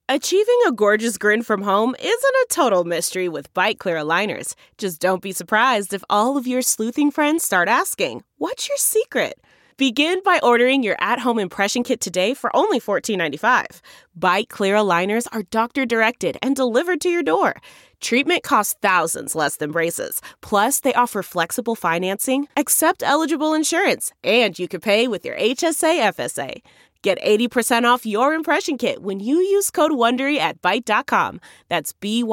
Achieving a gorgeous grin from home isn't a total mystery with Byte Clear aligners. Just don't be surprised if all of your sleuthing friends start asking, "What's your secret?" Begin by ordering your at-home impression kit today for only $14.95. Byte Clear aligners are doctor-directed and delivered to your door. Treatment costs thousands less than braces. Plus, they offer flexible financing, accept eligible insurance, and you can pay with your HSA FSA. Get 80% off your impression kit when you use code WONDERY at Byte.com. That's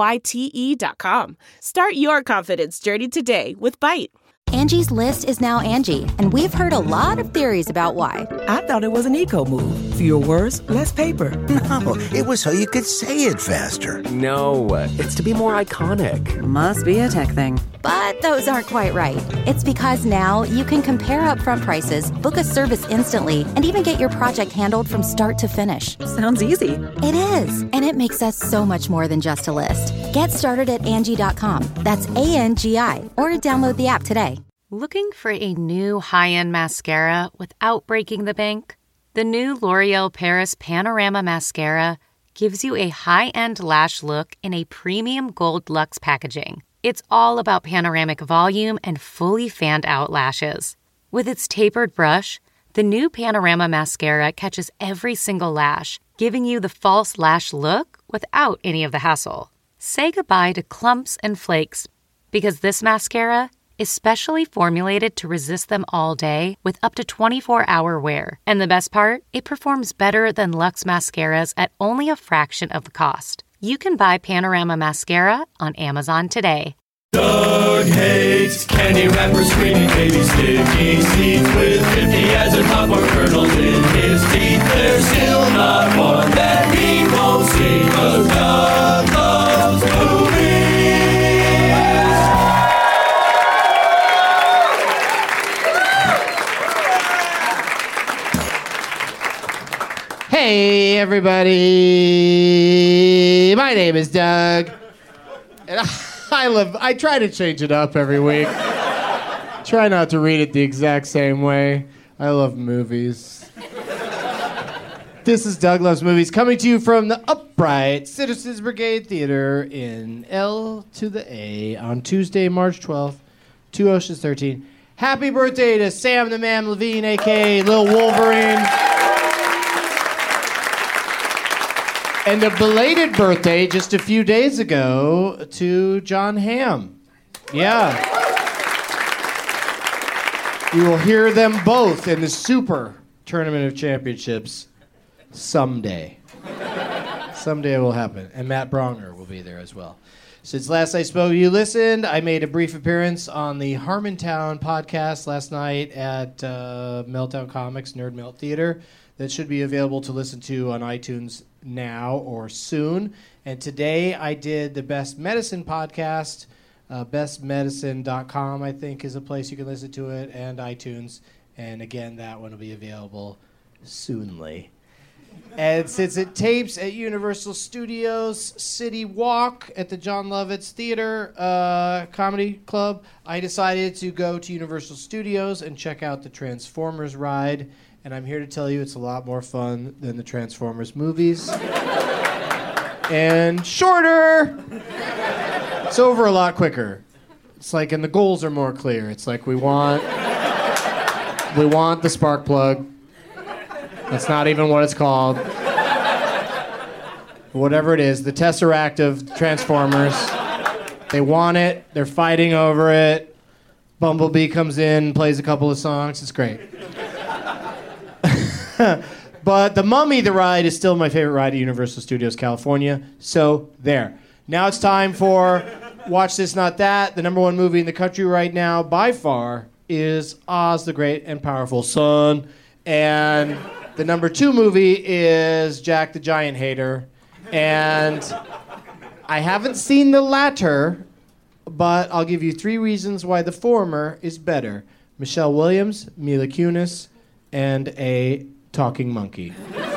BYTE.com. Start your confidence journey today with Byte. Angie's List is now Angie, and we've heard a lot of theories about why. I thought it was an eco move. Fewer words, less paper. No, it was so you could say it faster. No, it's to be more iconic. Must be a tech thing. But those aren't quite right. It's because now you can compare upfront prices, book a service instantly, and even get your project handled from start to finish. Sounds easy. It is, and it makes us so much more than just a list. Get started at Angie.com. That's ANGI, or download the app today. Looking for a new high-end mascara without breaking the bank? The new L'Oreal Paris Panorama Mascara gives you a high-end lash look in a premium gold luxe packaging. It's all about panoramic volume and fully fanned-out lashes. With its tapered brush, the new Panorama Mascara catches every single lash, giving you the false lash look without any of the hassle. Say goodbye to clumps and flakes, because this mascara is specially formulated to resist them all day with up to 24-hour wear. And the best part? It performs better than Luxe mascaras at only a fraction of the cost. You can buy Panorama Mascara on Amazon today. Doug hates candy wrappers, screaming baby sticky seeds with 50 as a popcorn kernel in his teeth. There's still not one that he won't see, 'cause Doug loves movies. Hey, everybody. My name is Doug. And I try to change it up every week. Try not to read it the exact same way. I love movies. This is Doug Loves Movies, coming to you from the Upright Citizens Brigade Theater in L to the A on Tuesday, March 12th, 2013. Happy birthday to Sam the Man Levine, a.k.a. Lil Wolverine. And a belated birthday just a few days ago to John Hamm. Yeah. You will hear them both in the Super Tournament of Championships someday. Someday it will happen. And Matt Bronger will be there as well. Since last I spoke, you listened. I made a brief appearance on the Harmontown podcast last night at Meltdown Comics Nerd Melt Theater. That should be available to listen to on iTunes now or soon. And today I did the Best Medicine podcast. bestmedicine.com, I think, is a place you can listen to it, and iTunes. And again, that one will be available soonly. And since it tapes at Universal Studios City Walk at the John Lovitz Theater Comedy Club, I decided to go to Universal Studios and check out the Transformers ride. And I'm here to tell you it's a lot more fun than the Transformers movies. And shorter! It's over a lot quicker. It's like, and the goals are more clear. It's like we want the spark plug. That's not even what it's called. Whatever it is, the Tesseract of Transformers. They want it. They're fighting over it. Bumblebee comes in, plays a couple of songs. It's great. But The Mummy, the ride, is still my favorite ride at Universal Studios California. So there. Now it's time for Watch This, Not That. The number one movie in the country right now, by far, is Oz the Great and Powerful Son. And the number two movie is Jack the Giant Hater. And I haven't seen the latter, but I'll give you 3 reasons why the former is better. Michelle Williams, Mila Kunis, and a talking monkey.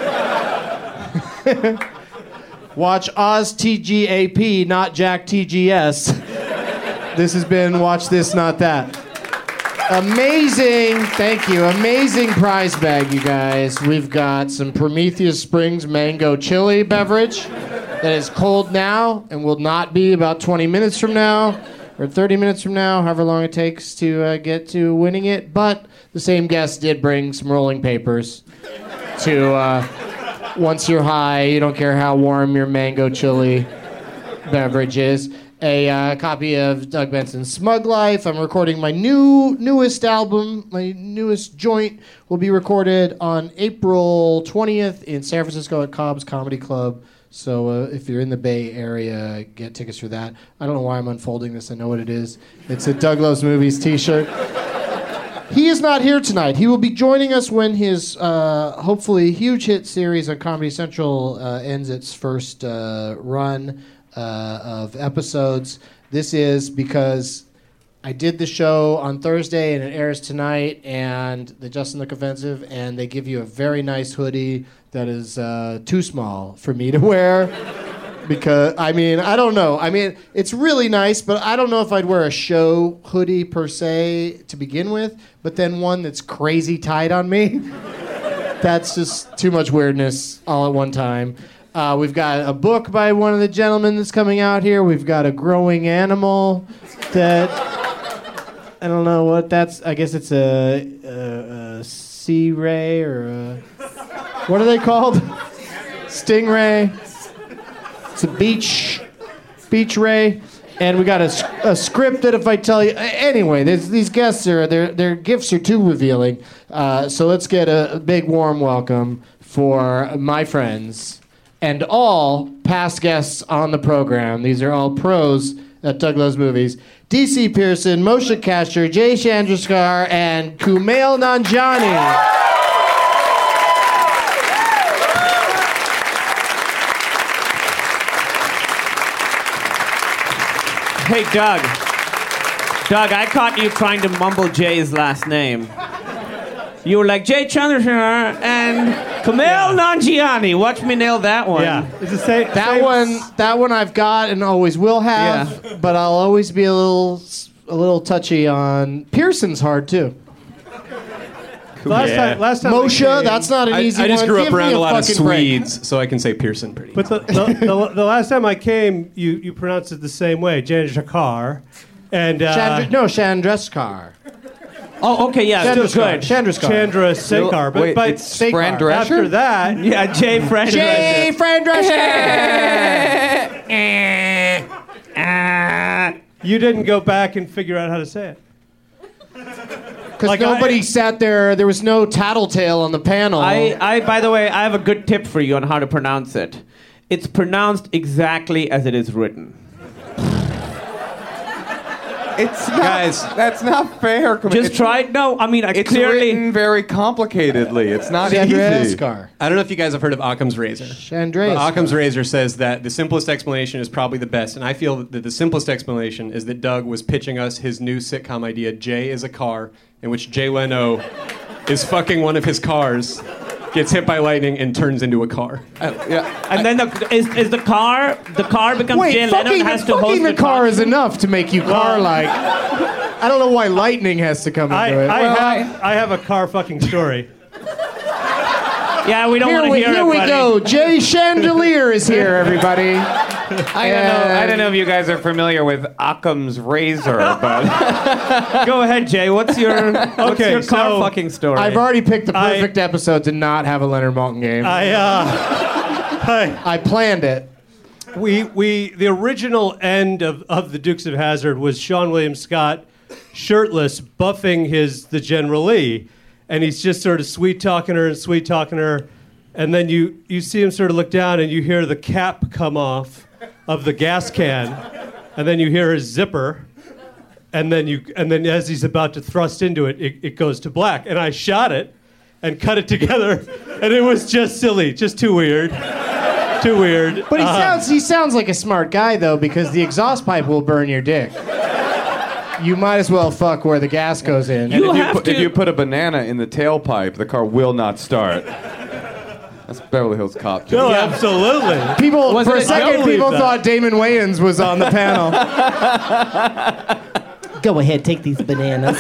Watch Oz TGAP, not Jack TGS. This has been Watch This, Not That. Amazing, thank you. Amazing prize bag, you guys. We've got some Prometheus Springs mango chili beverage that is cold now and will not be about 20 minutes from now or 30 minutes from now, however long it takes to get to winning it. But the same guest did bring some rolling papers to once you're high, you don't care how warm your mango chili beverage is. A copy of Doug Benson's Smug Life. I'm recording my newest album. My newest joint will be recorded on April 20th in San Francisco at Cobb's Comedy Club. So if you're in the Bay Area, get tickets for that. I don't know why I'm unfolding this. I know what it is. It's a Doug Loves Movies t-shirt. He is not here tonight. He will be joining us when his hopefully huge hit series on Comedy Central ends its first run of episodes. This is because I did the show on Thursday and it airs tonight, and the Justin Look Offensive, and they give you a very nice hoodie that is too small for me to wear. Because, I don't know. It's really nice, but I don't know if I'd wear a show hoodie per se to begin with, but then one that's crazy tight on me. That's just too much weirdness all at one time. We've got a book by one of the gentlemen that's coming out here. We've got a growing animal that, I don't know what that's, I guess it's a sea ray or a, what are they called? Stingray. It's a beach ray. And we got a script that if I tell you, anyway, these guests their gifts are too revealing. So let's get a big warm welcome for my friends and all past guests on the program. These are all pros at Doug Loves Movies. DC Pearson, Moshe Kasher, Jay Chandrasekhar, and Kumail Nanjiani. Hey, Doug. Doug, I caught you trying to mumble Jay's last name. You were like, Jay Chandrasekhar and Kumail Nanjiani. Watch me nail that one. Yeah. It's the same. That one I've got and always will have, but I'll always be a little touchy on Pearson's hard too. Last time Moshe, that's not an easy one. I just grew up Give around me a lot of Swedes, break. so I can say Pearson pretty But the last time I came, you pronounced it the same way, Chandrasekhar. And Chandrasekhar. Oh, okay, yeah, still good. Chandrasekhar. Wait, but it's Fran Drescher? After that... Yeah, Jay Fran Drescher. You didn't go back and figure out how to say it. Because nobody sat there. There was no tattletale on the panel. By the way, I have a good tip for you on how to pronounce it. It's pronounced exactly as it is written. It's not, guys, that's not fair. Just try it. No, it's clearly written very complicatedly. It's not easy. Chandrasekhar. I don't know if you guys have heard of Occam's razor. Occam's razor says that the simplest explanation is probably the best, and I feel that the simplest explanation is that Doug was pitching us his new sitcom idea, Jay is a Car, in which Jay Leno is fucking one of his cars, gets hit by lightning, and turns into a car. And then the car becomes Jay Leno and has to host fucking the car is enough to make you car-like. I don't know why lightning has to come into it. I have a car fucking story. Yeah, we don't want to hear it, Here we go. Jay Chandelier is here, everybody. I don't know if you guys are familiar with Occam's razor, but go ahead, Jay. What's your car fucking story? I've already picked the perfect episode to not have a Leonard Maltin game. I planned it. The original end of the Dukes of Hazzard was Sean William Scott shirtless buffing the General Lee, and he's just sort of sweet talking her, and then you see him sort of look down and you hear the cap come off of the gas can, and then you hear his zipper, and then as he's about to thrust into it, it goes to black, and I shot it and cut it together, and it was just silly, just too weird. Too weird. But he sounds like a smart guy, though, because the exhaust pipe will burn your dick. You might as well fuck where the gas goes in. And if you put a banana in the tailpipe, the car will not start. That's Beverly Hills Cop. No, absolutely. For a second, people thought Damon Wayans was on the panel. Go ahead, take these bananas.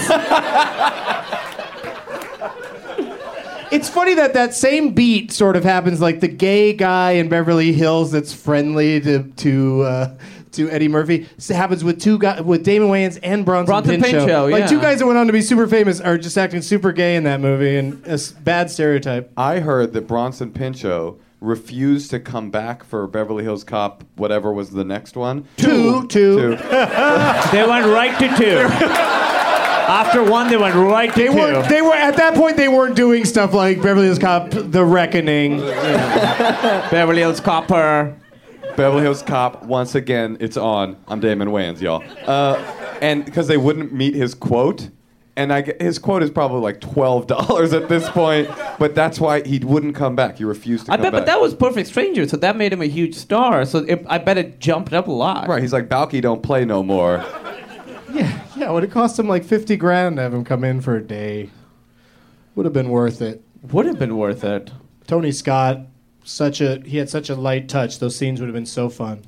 It's funny that same beat sort of happens, like the gay guy in Beverly Hills that's friendly to Eddie Murphy. It happens with with Damon Wayans and Bronson Pinchot. Like two guys that went on to be super famous are just acting super gay in that movie, and a bad stereotype. I heard that Bronson Pinchot refused to come back for Beverly Hills Cop, whatever was the next one. Two. They went right to 2. After 1, they went right to 2. They were at that point. They weren't doing stuff like Beverly Hills Cop: The Reckoning, Beverly Hills Copper. Beverly Hills Cop, once again, it's on. I'm Damon Wayans, y'all. And because they wouldn't meet his quote, and his quote is probably like $12 at this point, but that's why he wouldn't come back. He refused to come back. But that was Perfect Stranger, so that made him a huge star. So I bet it jumped up a lot. Right, he's like, Balky don't play no more. Yeah, would it cost him like $50,000 to have him come in for a day? Would have been worth it. Would have been worth it. Tony Scott, he had such a light touch. Those scenes would have been so fun.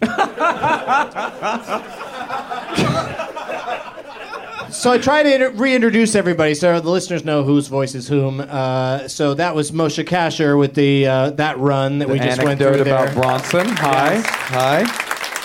So I try to reintroduce everybody so the listeners know whose voice is whom. So that was Moshe Kasher with that run that we just went through there. About Bronson. Hi. Yes. Hi.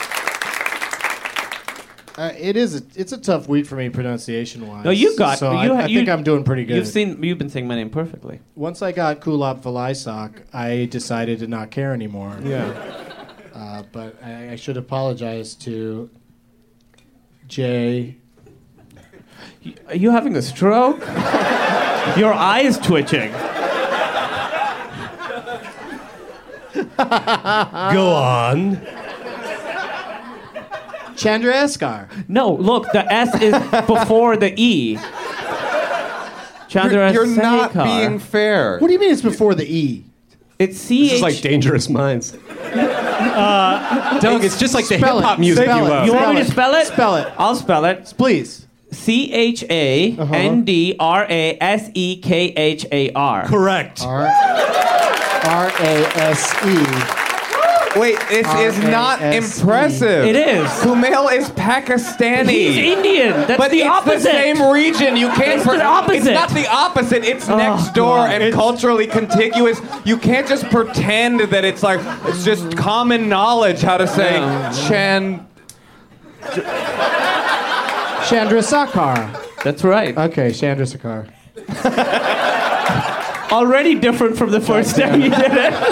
It's a tough week for me pronunciation-wise. No, you got. So I think I'm doing pretty good. You've been saying my name perfectly. Once I got Kulop Vilaysack, I decided to not care anymore. Yeah. But I should apologize to Jay. Are you having a stroke? Your eye is twitching. Go on. Chandra Eskar. No, look, the S is before the E. Chandra You're not Eskar. being fair. What do you mean it's before the E? It's C-H... This is like Dangerous Minds. Doug, it's just like the hip-hop music you love. You want me to spell it? Spell it. I'll spell it. Please. CHANDRASEKHAR. Correct. R-A-S-E. Wait, this is not impressive. It is. Kumail is Pakistani. He's Indian. That's the opposite. It's the same region. You can't. It's the opposite. It's not the opposite. It's next door and culturally contiguous. You can't just pretend that it's just common knowledge how to say Chandrasekhar. That's right. Okay, Chandrasekhar. Already different from the first time you did it.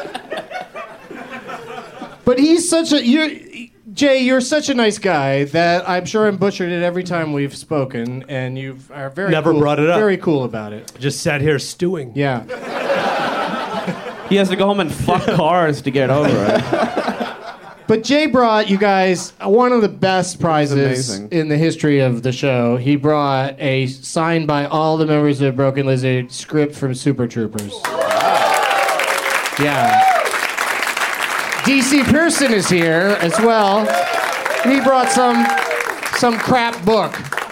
But he's Jay, you're such a nice guy that I'm sure I'm butchered it every time we've spoken, and you are very Never cool, brought it up. Very cool about it. Just sat here stewing. Yeah. He has to go home and fuck cars to get over it. But Jay brought you guys one of the best prizes in the history of the show. He brought a signed by all the members of Broken Lizard script from Super Troopers. Yeah. DC Pearson is here as well. He brought some crap book.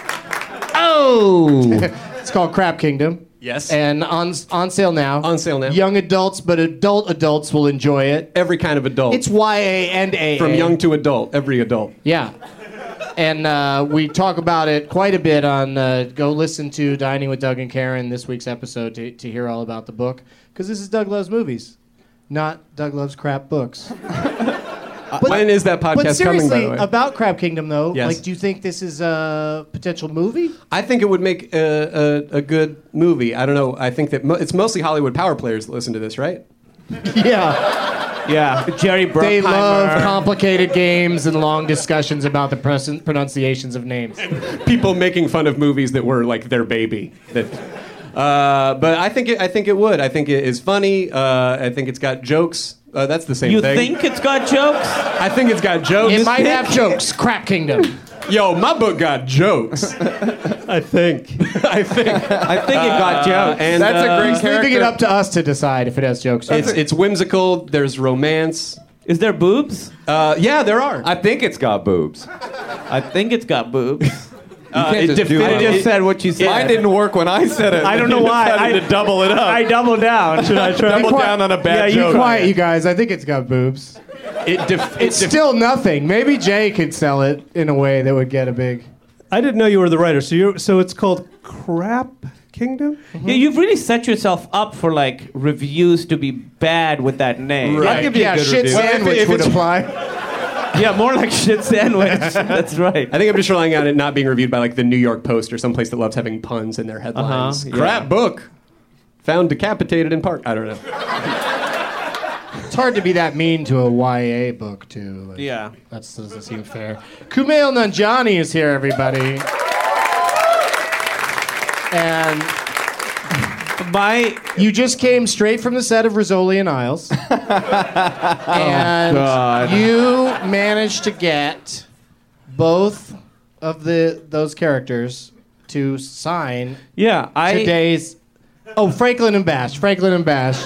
Oh! It's called Crap Kingdom. Yes. And on sale now. On sale now. Young adults, but adults will enjoy it. Every kind of adult. It's YA and AA. From young to adult, every adult. Yeah. And we talk about it quite a bit on go listen to Dining with Doug and Karen, this week's episode, to hear all about the book. Because this is Doug Loves Movies, not Doug Loves Crap Books. When is that podcast coming, by the way? About Crab Kingdom, though, Yes. do you think this is a potential movie? I think it would make a good movie. I don't know. I think that it's mostly Hollywood power players that listen to this, right? Yeah. Yeah. Jerry Bruckheimer. They love complicated games and long discussions about the pronunciations of names. People making fun of movies that were like their baby. But I think it would. I think it is funny. I think it's got jokes. That's the same thing. You think it's got jokes? I think it's got jokes. It might have jokes. Crap Kingdom. Yo, my book got jokes. I think it got jokes. And that's a great character. Leaving it up to us to decide if it has jokes. It's whimsical. There's romance. Is there boobs? Yeah, there are. I think it's got boobs. I think it's got boobs. I just said what you said. Mine didn't work when I said it. I don't know why. I had to double it up. I doubled down. Should I try? Double down on a bad joke. Be quiet, you guys. I think it's got boobs. It's still nothing. Maybe Jay could sell it in a way that would get a big... I didn't know you were the writer. So it's called Crap Kingdom? Yeah, you've really set yourself up for like reviews to be bad with that name. Right. I'll give you a good shit review. sandwich would apply. Yeah, more like shit sandwich. That's right. I think I'm just relying on it not being reviewed by like the New York Post or someplace that loves having puns in their headlines. Yeah. Crap book. Found decapitated in park. I don't know. It's hard to be that mean to a YA book, too. Like, Yeah. That doesn't seem fair. Kumail Nanjiani is here, everybody. And you just came straight from the set of Rizzoli and Isles. And you managed to get both of those characters to sign today's... Oh, Franklin and Bash. Franklin and Bash.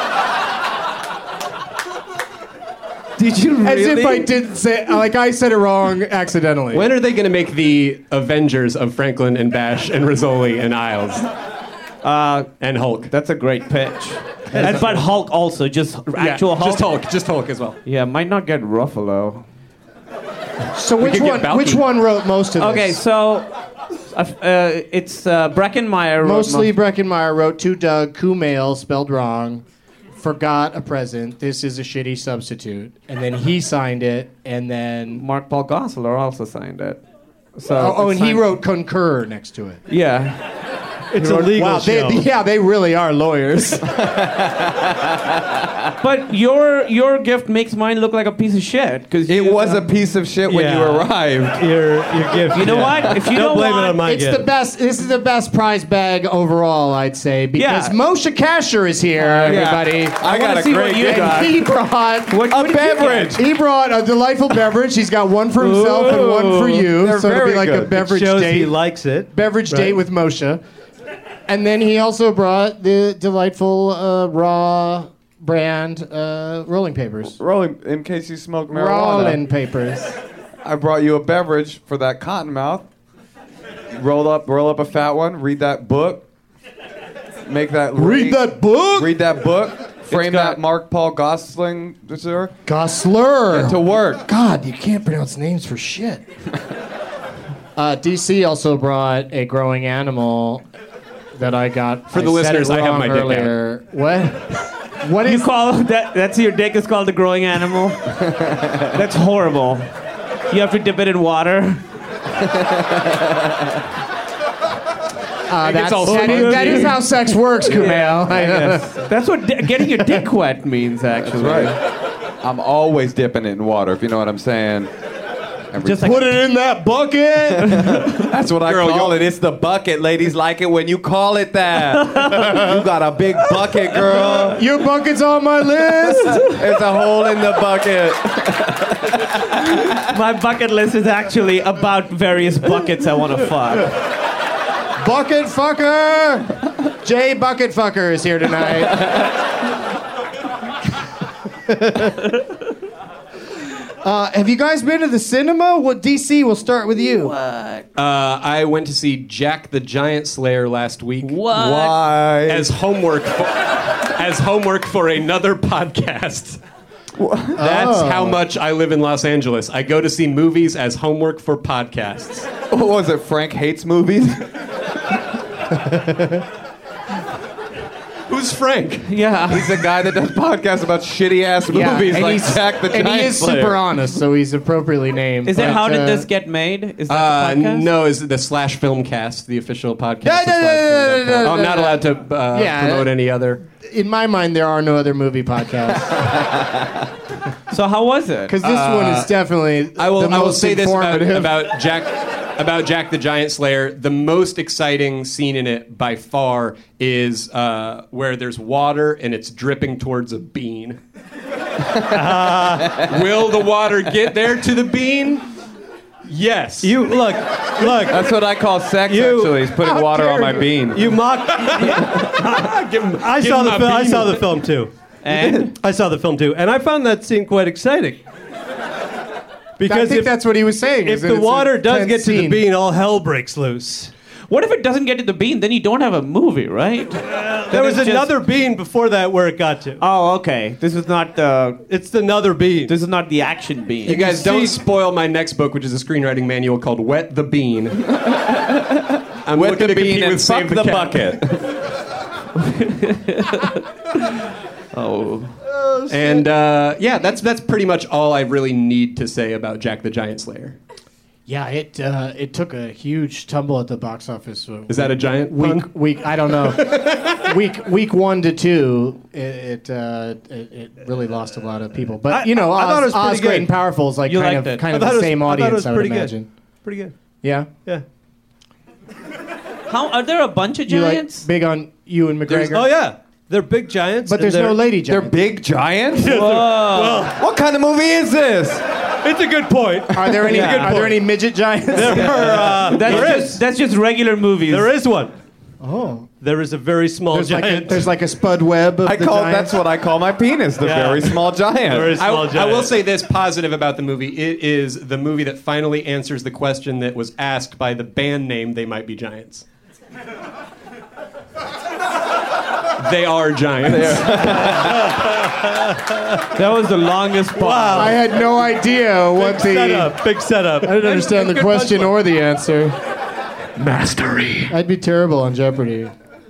Did you really? As if I didn't say... Like, I said it wrong accidentally. When are they going to make the Avengers of Franklin and Bash and Rizzoli and Isles? And Hulk. That's a great pitch. But Hulk also, just actual Hulk? Just Hulk as well. Yeah, might not get Ruffalo. So which one wrote most of this? Okay, so it's Breckenmeyer. Mostly Breckenmeyer wrote to Doug, Kumail, spelled wrong, forgot a present, this is a shitty substitute. And then he signed it, and then... Mark Paul Gosselaar also signed it. So and he wrote concur next to it. Yeah. It's a legal show. They really are lawyers. But your gift makes mine look like a piece of shit. Because it was a piece of shit when you arrived. Your gift. You know what? If you don't blame want, it on my It's gift. the best. This is the best prize bag overall, I'd say, because Yeah. Moshe Kasher is here, everybody. I got a see what great you gift. got. He brought What did you beverage. get? He brought a delightful beverage. He's got one for himself and one for you. They're So it'll be very like a good. beverage Shows date. he likes it. Beverage date with Moshe. And then he also brought the delightful raw brand rolling papers. Rolling, in case you smoke marijuana. Rolling papers. I brought you a beverage for that cottonmouth. Roll up a fat one. Read that book. Make that. Read that book. Read that book. Frame that Mark Paul Gosling, sir. Gosler. Get to work. God, you can't pronounce names for shit. DC also brought a growing animal that I got. For the listeners, I have my dick earlier. What? What You is? call that's your dick is called a growing animal? That's horrible. You have to dip it in water. That is how sex works, Kumail. That's what getting your dick wet means, actually. That's right. I'm always dipping it in water, if you know what I'm saying. Just like, Put it in that bucket. That's what I call it. It's the bucket. Ladies like it when you call it that. You got a big bucket, girl. Your bucket's on my list. It's a hole in the bucket. my bucket list is actually about various buckets I want to fuck. Bucket fucker. Jay Bucket Fucker is here tonight. Have you guys been to the cinema? What DC? We'll start with you. I went to see Jack the Giant Slayer last week. What? Why? As homework for another podcast. That's how much I live in Los Angeles. I go to see movies as homework for podcasts. What was it? Frank hates movies? Who's Frank? Yeah. He's the guy that does podcasts about shitty ass movies and like he's- Jack the Giant And he is Slayer. super honest, so he's appropriately named. Is that But, how did this get made? Is that the podcast? No, is the Slash Filmcast, the official podcast? No, of no, Slash no, Film.com. no, no, I'm not no. allowed to promote any other. In my mind, there are no other movie podcasts. So how was it? Because this one is definitely I will most say this informative. about Jack the Giant Slayer. The most exciting scene in it by far is where there's water and it's dripping towards a bean. Will the water get there to the bean? Yes. You look. That's what I call sex. Actually, is putting water on my bean. You mock. I saw the film too. And I saw the film too, and I found that scene quite exciting. I Because think that's what he was saying. if is that the it's a water does tense get to the scene. bean, all hell breaks loose. What if it doesn't get to the bean? Then you don't have a movie, right? There was another bean before that where it got to. Oh, okay. This is not the... It's another bean. This is not the action bean. You guys don't spoil my next book, which is a screenwriting manual called Wet the Bean. I'm Wet looking the to bean compete and with Save fuck the Cat. bucket. Oh. And yeah, that's pretty much all I really need to say about Jack the Giant Slayer. Yeah, it took a huge tumble at the box office. Is that a giant pun? Week I don't know. week 1 to 2, it really lost a lot of people. But I thought it was pretty Oz Great good. and Powerful is like You kind liked of it. kind I of thought the it was- same I thought it audience. was I would pretty good. imagine. Pretty good. Yeah. Yeah. How are there a bunch of You like giants? big on you and McGregor? Oh yeah, they're big giants. But there's no lady They're giant. big giants? Whoa. What kind of movie is this? It's a good point. Are there any? Yeah. Are there any midget giants? That's just regular movies. There is one. Oh, There is a very small giant. there's like a Spud Webb of the giants. That's what I call my penis, the Yeah. very small giant. Very small I giant. will say this positive about the movie. It is the movie that finally answers the question that was asked by the band name They Might Be Giants. They are giants. That was the longest pause. Wow. I had no idea what the. Big setup. I didn't understand the Good question punchline. or the answer. Mastery. I'd be terrible on Jeopardy.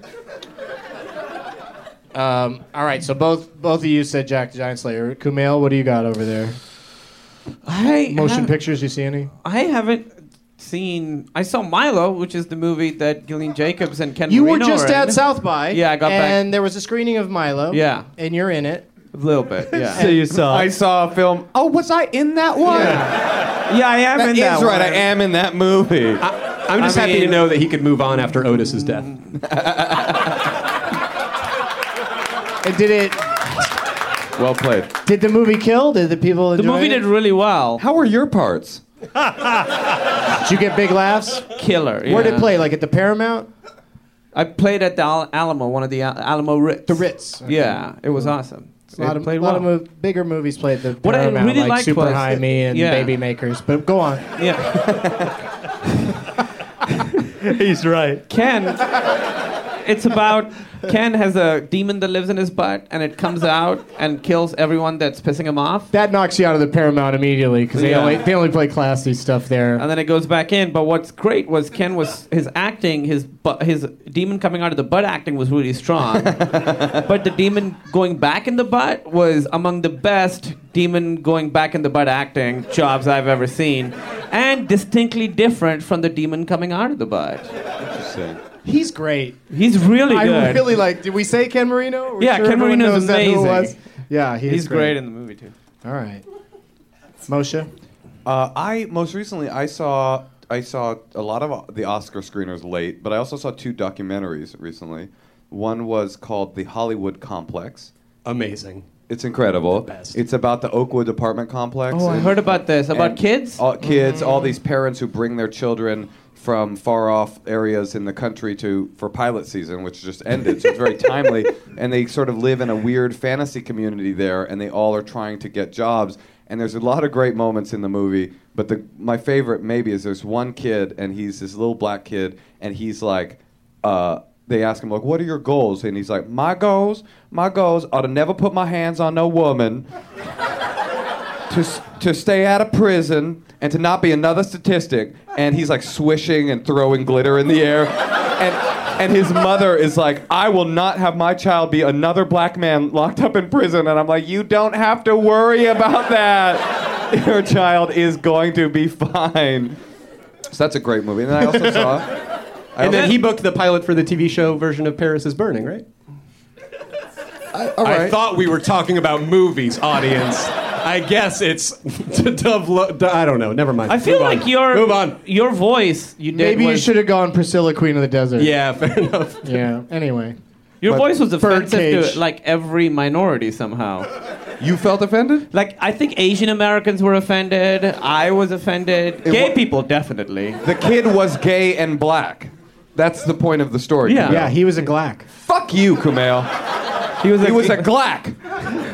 All right, so both of you said Jack the Giant Slayer. Kumail, what do you got over there? Motion pictures, you see any? I haven't seen. I saw Milo, which is the movie that Gillian Jacobs and Ken You were Marino just are at in. South by. Yeah, I got back. And there was a screening of Milo. Yeah. And you're in it. A little bit, yeah. So you saw. I saw a film. Oh, was I in that one? Yeah, I am in that That is right. one. I am in that movie. I'm just happy to know that he could move on after Otis's death. And did it? Well played. Did the movie kill? Did the people enjoy The movie it? did really well. How were your parts? Did you get big laughs? Killer. Where did yeah. it play? Like at the Paramount? I played at the Alamo, one of the Alamo Ritz. The Ritz. Okay. Yeah, it was awesome. A lot It played of well. bigger movies played the What I Paramount, really like liked Super was- High Me and yeah. Baby Makers. But go on. Yeah. He's right. Ken, it's about Ken has a demon that lives in his butt, and it comes out and kills everyone that's pissing him off. That knocks you out of the Paramount immediately because Yeah. they only play classy stuff there. And then it goes back in. But what's great was Ken was his acting, his demon coming out of the butt acting was really strong. But the demon going back in the butt was among the best demon going back in the butt acting jobs I've ever seen, and distinctly different from the demon coming out of the butt. Interesting. He's great. He's really good. I really like. Did we say Ken Marino? Are we Yeah, sure Ken everyone Marino's knows that who it amazing. was? Yeah, He's great in the movie too. All right, Moshe. I most recently I saw a lot of the Oscar screeners late, but I also saw 2 documentaries recently. One was called The Hollywood Complex. Amazing. It's incredible. best. It's about the Oakwood apartment complex. Oh, I and- heard about this. About and kids? All these parents who bring their children from far off areas in the country for pilot season, which just ended, so it's very timely. And they sort of live in a weird fantasy community there, and they all are trying to get jobs. And there's a lot of great moments in the movie, but my favorite maybe is there's one kid, and he's this little black kid, and he's like, they ask him, like, what are your goals? And he's like, my goals are to never put my hands on no woman, to stay out of prison, and to not be another statistic. And he's like swishing and throwing glitter in the air. And his mother is like, I will not have my child be another black man locked up in prison. And I'm like, you don't have to worry about that. Your child is going to be fine. So that's a great movie. And then I also saw... And then he booked the pilot for the TV show version of Paris is Burning, right? all right. I thought we were talking about movies, audience. I guess it's I don't know. Never mind. I feel Move like on. Move on. your voice you did Maybe you was, should have gone Priscilla, Queen of the Desert. Yeah, fair enough. Yeah. Anyway. your But voice was offensive Birdcage. to like every minority somehow. You felt offended? Like I think Asian Americans were offended. I was offended. Gay people definitely. The kid was gay and black. That's the point of the story. Yeah. Kumail. Yeah, he was a Glack. Fuck you, Kumail. He was a Glack.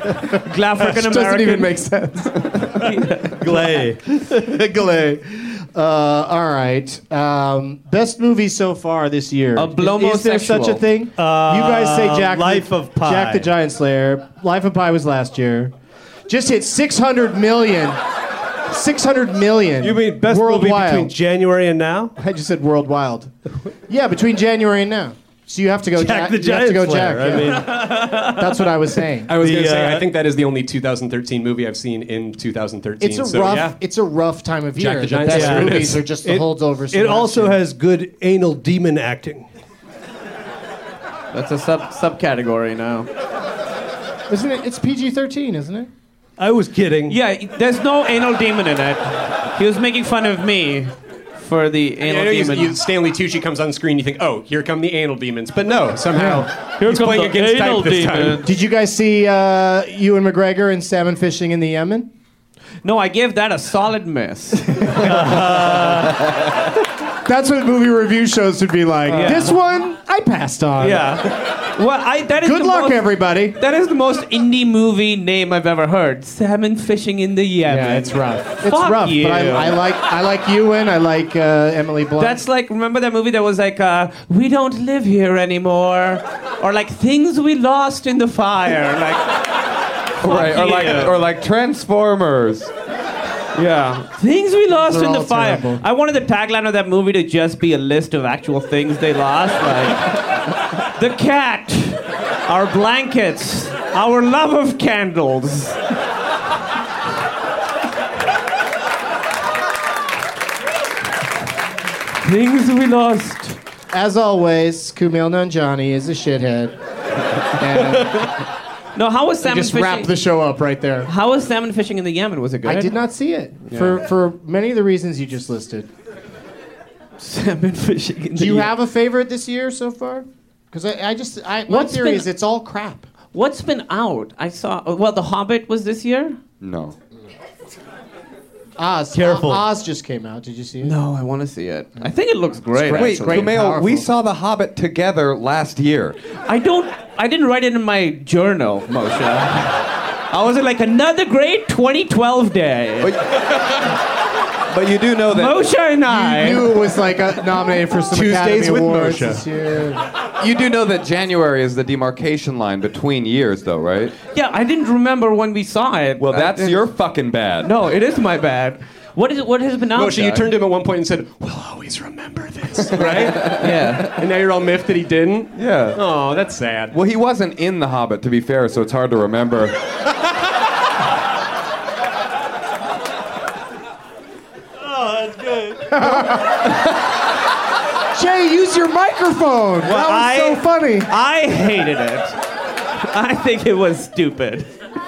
African Doesn't even American. make sense. Glay. Glay. All right. Best movie so far this year. Is there such a thing? You guys say Life of Pi. Jack the Giant Slayer. Life of Pi was last year. Just hit 600 million. 600 million. You mean best World movie Wild. between January and now? I just said World Wild. Yeah, between January and now. So you have to go Jack the you have to go Giant Slayer. Jack. Yeah. I mean, That's what I was saying. I was going to say, I think that is the only 2013 movie I've seen in 2013. It's a so, rough. yeah. It's a rough time of Jack year. the Giant best Slayer. movies are just the holdovers. it also has good anal demon acting. That's a subcategory now. Isn't it? It's PG-13, isn't it? I was kidding. Yeah, there's no anal demon in it. He was making fun of me for the anal demon. Stanley Tucci comes on screen, you think, oh, here come the anal demons. But no, somehow Here he's comes playing the against anal type this time. demon. Did you guys see Ewan McGregor in salmon fishing in the Yemen? No, I gave that a solid miss. That's what movie review shows would be like. Yeah. This one, I passed on. Yeah. Well, that is Good the luck, most, everybody. That is the most indie movie name I've ever heard. Salmon fishing in the Yemen. Yeah, it's rough. It's Fuck rough, you. but I like Ewan. I like Emily Blunt. That's like, remember that movie that was like, we don't live here anymore? Or like, things we lost in the fire. Like, Right, you. or like Transformers. Yeah. Things we lost They're in the all fire. terrible. I wanted the tagline of that movie to just be a list of actual things they lost. Like, the cat, our blankets, our love of candles. Things we lost. As always, Kumail Nanjiani is a shithead. And No, how was salmon just fishing? wrap the show up right there. How was salmon fishing in the Yemen? Was it good? I did not see it Yeah. for many of the reasons you just listed. Salmon fishing in the Do you Yemen. have a favorite this year so far? Because my What's theory been- is it's all crap. What's been out? I saw. Well, The Hobbit was this year. No. Oz. Careful. Oz just came out. Did you see it? No, I want to see it. I think it looks great. great. Wait, It's great and Kumail, we powerful. saw The Hobbit together last year. I didn't write it in my journal, Moshe. I was like another great 2012 day. But you do know that Moshe and I. You knew it was like nominated for some Tuesdays Academy with Awards Moshe. this year. you do know that January is the demarcation line between years, though, right? Yeah, I didn't remember when we saw it. Well, that's your fucking bad. No, it is my bad. What is it? What has been out? Moshe, you Doug? turned to him at one point and said, we'll always remember this, right? Yeah. And now you're all miffed that he didn't? Yeah. Oh, that's sad. Well, he wasn't in The Hobbit, to be fair, so it's hard to remember. Jay, use your microphone. That was so funny. I hated it. I think it was stupid.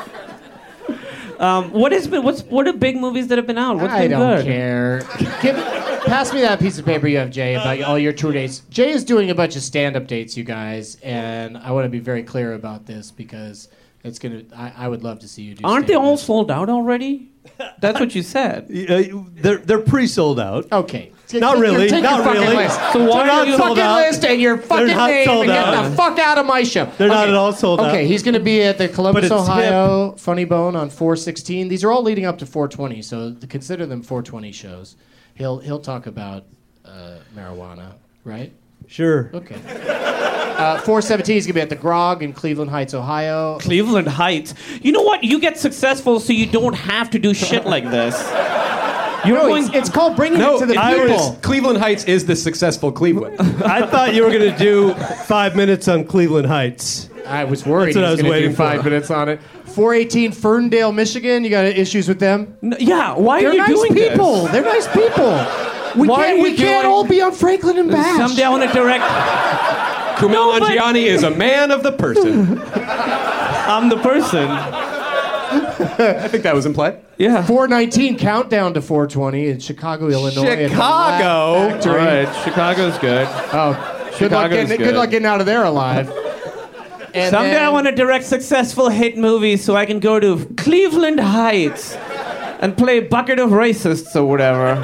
What are big movies that have been out? What's I been don't good? care. Pass me that piece of paper you have, Jay, about all your tour dates. Jay is doing a bunch of stand-up dates, you guys, and I want to be very clear about this because it's gonna. I would love to see you do. Aren't they stand-up. all sold out already? That's what you said. They're pre-sold out. Okay. Not really. Take Not your fucking really. list. So why Take are your you fucking sold out? list and your fucking not name sold and get out. the fuck out of my show. They're not at all sold out. Okay, he's going to be at the Columbus, But it's Ohio Funny Bone on 4/16. These are all leading up to 420, so consider them 420 shows. He'll talk about marijuana, right? Sure. Okay. 4/17 is going to be at the Grog in Cleveland Heights, Ohio. Cleveland Heights. You know what? You get successful so you don't have to do shit like this. You're No, going. it's called bringing No, it to the I people. was- Cleveland Heights is the successful Cleveland. I thought you were going to do 5 minutes on Cleveland Heights. I was worried That's what he I was was going to do waiting 5 for. minutes on it. 418 Ferndale, Michigan. You got issues with them? Yeah. Why They're are you nice doing people. this? They're nice people. We Why are you can't doing- all be on Franklin and Bash. Someday I want to direct. Kumail but- Nanjiani is a man of the person. I'm the person. I think that was implied. Yeah. 419 countdown to 420 in Chicago, Illinois. at the Chicago? Laugh Factory. All right. Chicago's good. Oh, good luck, Chicago's good good. luck getting out of there alive. And Someday then- I want to direct successful hit movies so I can go to Cleveland Heights and play bucket of racists or whatever.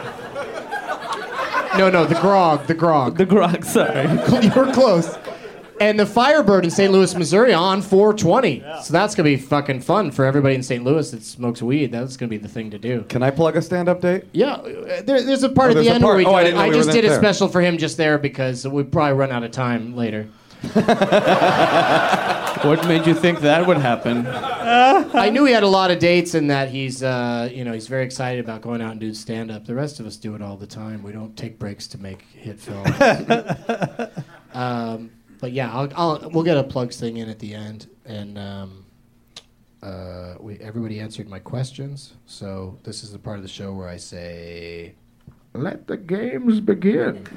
No, the Grog. The Grog, sorry. You were close. And the Firebird in St. Louis, Missouri on 420. So that's going to be fucking fun for everybody in St. Louis that smokes weed. That's going to be the thing to do. Can I plug a stand-up date? Yeah, there's a part at the end where we do it. I just did a special for him just there because we probably run out of time later. What made you think that would happen? I knew he had a lot of dates and that he's he's very excited about going out and doing stand-up. The rest of us do it all the time. We don't take breaks to make hit films. But yeah, we'll get a plugs thing in at the end, and everybody answered my questions. So this is the part of the show where I say, "Let the games begin."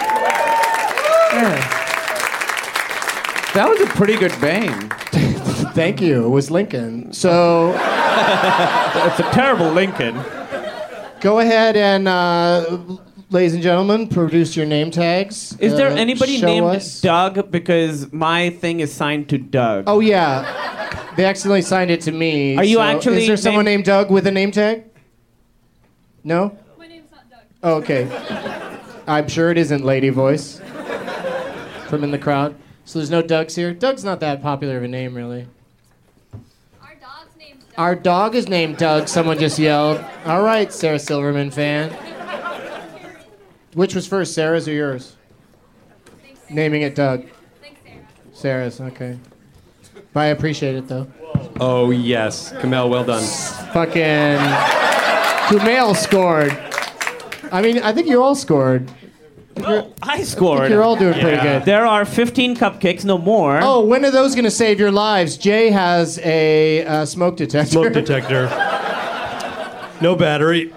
That was a pretty good bang. Thank you. It was Lincoln. So it's a terrible Lincoln. Go ahead and. Ladies and gentlemen, produce your name tags. Is there anybody named us. Doug? Because my thing is signed to Doug. Oh, yeah. They accidentally signed it to me. Are you actually... Is there someone named Doug with a name tag? No? My name's not Doug. Oh, okay. I'm sure it isn't Lady Voice from in the crowd. So there's no Dougs here? Doug's not that popular of a name, really. Our dog's name's Doug. Our dog is named Doug, someone just yelled. All right, Sarah Silverman fan. Which was first, Sarah's or yours? Naming it Doug. Thanks, Sarah. Sarah's, okay. But I appreciate it, though. Oh, yes. Kamel, well done. Fucking... Kumail scored. I mean, I think you all scored. I scored. I think you're all doing pretty good. There are 15 cupcakes, no more. Oh, when are those going to save your lives? Jay has a smoke detector. Smoke detector. No battery.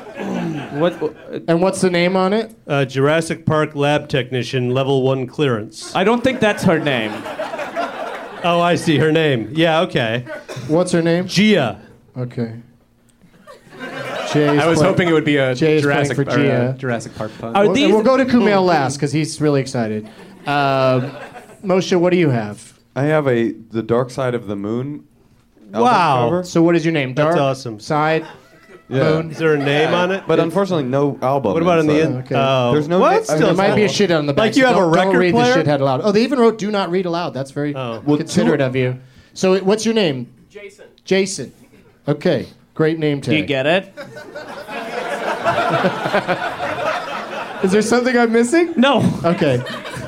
And what's the name on it? Jurassic Park lab technician, level 1 clearance. I don't think that's her name. Oh, I see her name. Yeah, okay. What's her name? Gia. Okay. I was hoping it would be a Jurassic Jurassic Park pun. We'll go to Kumail last because he's really excited. Moshe, what do you have? I have The Dark Side of the Moon. Wow. Cover. So what is your name? Dark That's awesome. Side. Yeah. Moon. Is there a name on it? But unfortunately, no album. What about on the end? inside. Okay. Oh. There's no. What? There might be a shit on the back. Like you have a record Don't read player? the shithead aloud. Oh, they even wrote "Do not read aloud." That's very considerate of you. So, what's your name? Jason. Jason. Okay, great name tag. Do you get it? Is there something I'm missing? No. Okay.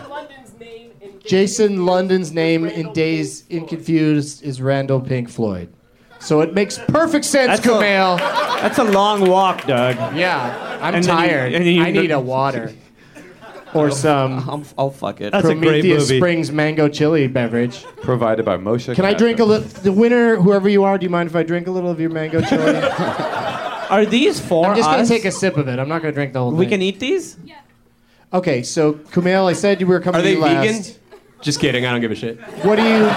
Jason London's name in Dazed and Confused is Randall Pink Floyd. So it makes perfect sense, Kumail. That's a long walk, Doug. Yeah, I'm And then tired. I need a water. Or some I'll fuck it. That's a great Prometheus movie. Springs mango chili beverage. Provided by Moshe. Can I drink a little? The winner, whoever you are, do you mind if I drink a little of your mango chili? Are these for I'm just us? going to take a sip of it. I'm not going to drink the whole thing. We can eat these? Yeah. Okay, so Kumail, I said you were coming Are to they you last. vegan? Just kidding. I don't give a shit. What do you...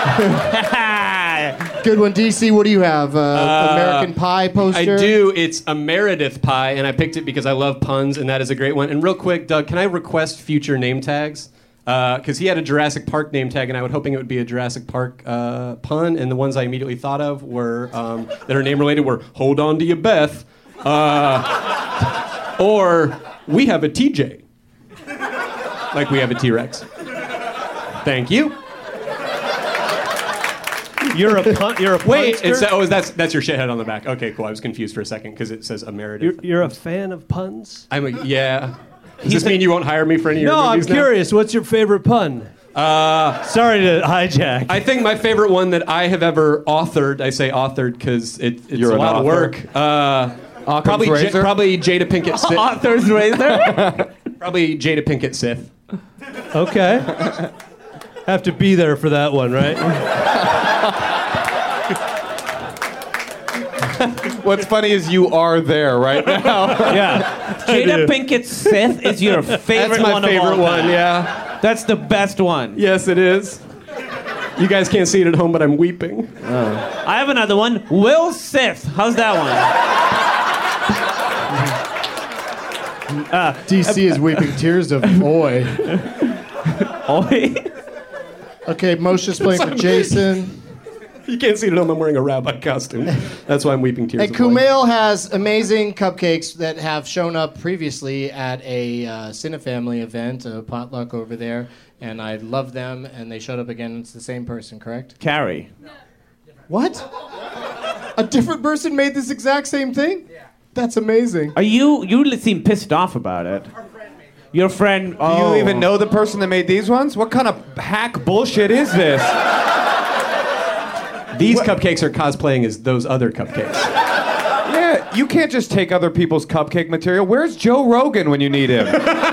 Good one. DC, what do you have? American Pie poster? I do. It's a Meredith pie, and I picked it because I love puns, and that is a great one. And real quick, Doug, can I request future name tags? Because he had a Jurassic Park name tag, and I was hoping it would be a Jurassic Park pun, and the ones I immediately thought of were that are name related were "Hold on to you, Beth," or "We have a TJ," like we have a T-Rex. Thank you. You're a Wait, punster? that's your shithead on the back. Okay, cool. I was confused for a second because it says Meredith. You're a fan of puns? Yeah. Does this mean you won't hire me for any of your No, I'm movies now? curious. What's your favorite pun? Sorry to hijack. I think my favorite one that I have ever authored, I say authored because it's a lot of work. Probably Jada Pinkett Sith. Author's razor? Probably Jada Pinkett Sith. Okay. Have to be there for that one, right? What's funny is you are there right now. Yeah. Jada Pinkett Sith is your favorite one. That's my favorite one, yeah. That's the best one. Yes, it is. You guys can't see it at home, but I'm weeping. I have another one. Will Sith. How's that one? DC is weeping tears of oi. Oi? Okay, Moshe's playing for Jason. You can't see it. I'm wearing a rabbi costume. That's why I'm weeping tears. And of blood. Kumail has amazing cupcakes that have shown up previously at a Cinefamily event, a potluck over there, and I love them, and they showed up again. It's the same person, correct? Carrie. What? A different person made this exact same thing? Yeah. That's amazing. You seem pissed off about it. Your friend. Oh. Do you even know the person that made these ones? What kind of hack bullshit is this? These cupcakes are cosplaying as those other cupcakes. Yeah, you can't just take other people's cupcake material. Where's Joe Rogan when you need him?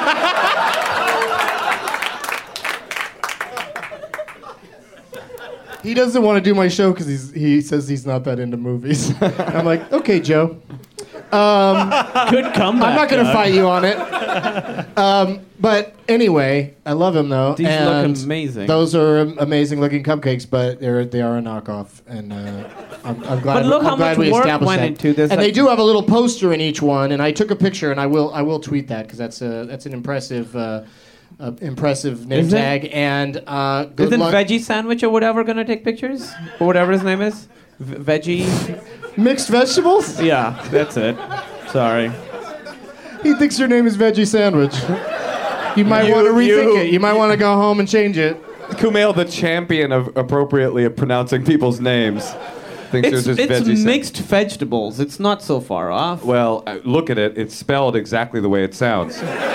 He doesn't want to do my show because he says he's not that into movies. I'm like, okay, Joe. Good comeback. I'm not going to fight you on it. But anyway, I love him though. These and look amazing. Those are amazing looking cupcakes, but they are a knockoff, and I'm glad. But look I'm how glad much we work established went that. into this. And they do have a little poster in each one, and I took a picture, and I will tweet that because that's an impressive. Impressive name Is it? tag, and good Isn't luck. Veggie Sandwich or whatever gonna take pictures? Or whatever his name is? Veggie? Mixed vegetables? Yeah, that's it. Sorry. He thinks your name is Veggie Sandwich. You might want to rethink it. You might want to go home and change it. Kumail, the champion of appropriately pronouncing people's names, thinks It's there's this veggie mixed vegetables. It's not so far off. Well, look at it. It's spelled exactly the way it sounds.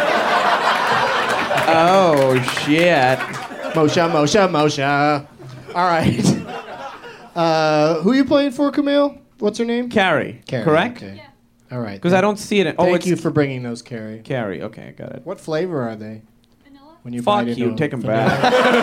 Oh, shit. Moshe. All right. Who are you playing for, Kumail? What's her name? Carrie. Correct? Okay. All right. Because I don't see it. Thank you for bringing those, Carrie. Carrie. Okay, I got it. What flavor are they? Vanilla. When you Fuck bite into you. them. Take them back.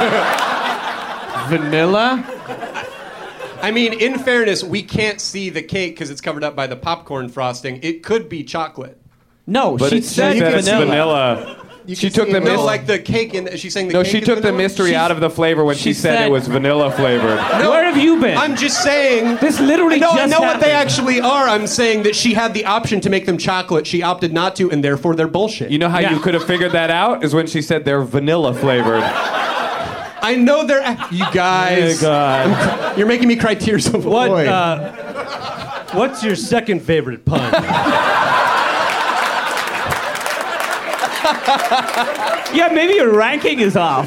Vanilla? I mean, in fairness, we can't see the cake because it's covered up by the popcorn frosting. It could be chocolate. No, But she it said says vanilla. She took the No, like the cake. She's saying the No, cake she is took the vanilla? mystery out of the flavor when she said said- it was vanilla flavored. No, Where have you been? I'm just saying. This literally No, I just know what they happened. actually are. I'm saying that she had the option to make them chocolate. She opted not to, and therefore they're bullshit. You know how you could have figured that out? Is when she said they're vanilla flavored. I know they're. You guys. Oh, God. You're making me cry tears of What? joy. What's your second favorite pun? Yeah, maybe your ranking is off.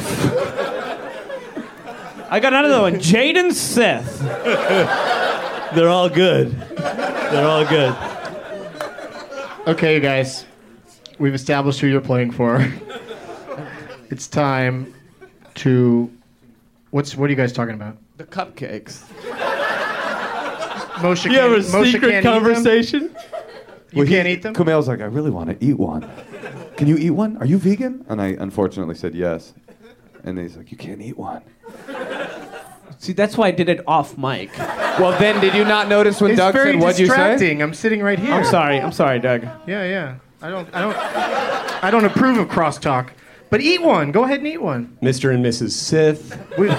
I got another one. Jade and Sith. They're all good. They're all good. Okay, you guys. We've established who you're playing for. It's time to. What are you guys talking about? The cupcakes. Moshe You have a Moshe secret can't eat them? conversation? You can't eat them? Kumail's like, I really want to eat one. Can you eat one? Are you vegan? And I unfortunately said yes. And he's like, you can't eat one. See, that's why I did it off mic. Well, then, did you not notice when It's Doug very said, what'd you say? distracting. I'm sitting right here. I'm sorry, Doug. Yeah. I don't approve of crosstalk. But eat one. Go ahead and eat one. Mr. and Mrs. Sith.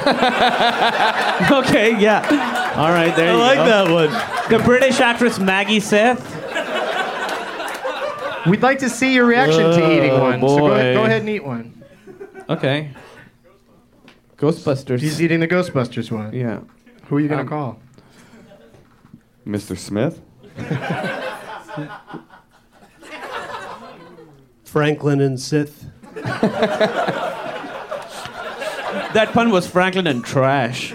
Okay, yeah. All right, there you go. I like that one. The British actress Maggie Sith. We'd like to see your reaction to eating one. So boy. go ahead and eat one. Okay. Ghostbusters. He's eating the Ghostbusters one. Yeah. Who are you going to call? Mr. Smith? Franklin and Sith. That pun was Franklin and trash.